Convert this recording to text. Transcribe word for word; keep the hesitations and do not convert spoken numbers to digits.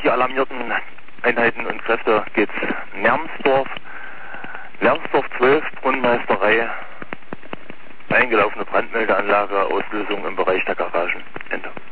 die alarmierten Einheiten und Kräfte geht's Nermsdorf, Lernsdorf zwölf, Brunnenmeisterei, eingelaufene Brandmeldeanlage, Auslösung im Bereich der Garagen. Ende.